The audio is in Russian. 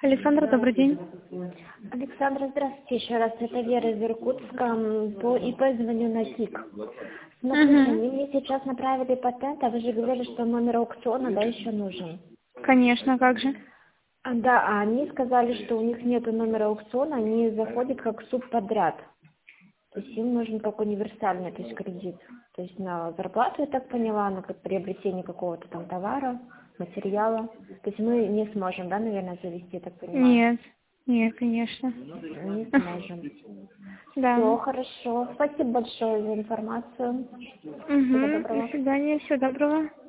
Александр, добрый день. Александра, здравствуйте еще раз. Это Вера из Иркутска. По ИП звоню на КИК. Смотрите, они мне сейчас направили патент, а вы же говорили, что номер аукциона, да, еще нужен. Конечно, как же. Да, а они сказали, что у них нет номера аукциона, они заходят как субподряд. То есть им нужен как универсальный, то есть кредит. То есть на зарплату, я так поняла, на приобретение какого-то там товара, материала. То есть мы не сможем, да, наверное, завести, я так понимаю? Нет, конечно. Не сможем. Да. Все, хорошо. Спасибо большое за информацию. Всего Угу. До доброго. свидания, всего доброго.